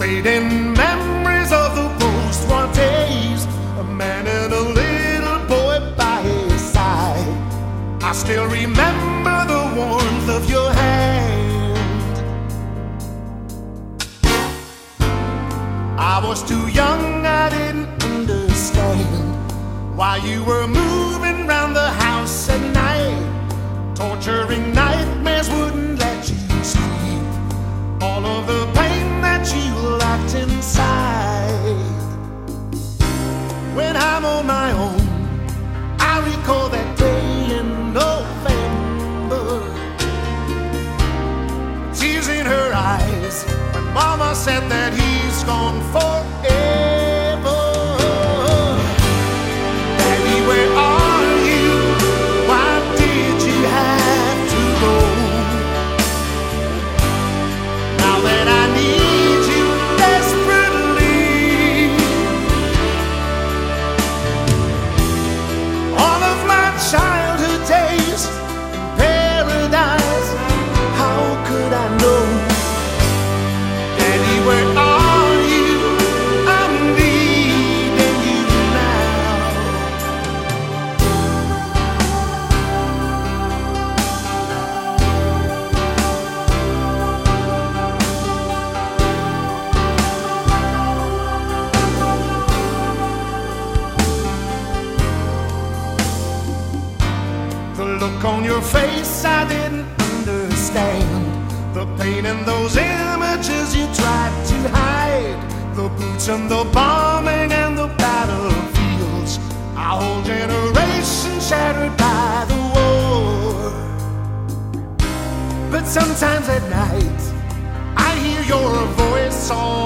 fading memories of the post-war days, a man and a little boy by his side. I still remember the warmth of your hand. I was too young, I didn't understand why you were moving round the house at night. Torturing nightmares wouldn't let you sleep. All of the pain that you locked inside. When I'm on my own, I recall that day in November. Tears in her eyes when Mama said that he's gone forever. Daddy, where are you? Why did you have to go? Now that I need you desperately, all of my childhood days in paradise, how could I know? Daddy, where are you? I'm needing you now. The look on your face I didn't understand. The pain in those images you tried to hide. The boots and the bombing and the battlefields. Our whole generation shattered by the war. But sometimes at night I hear your voice all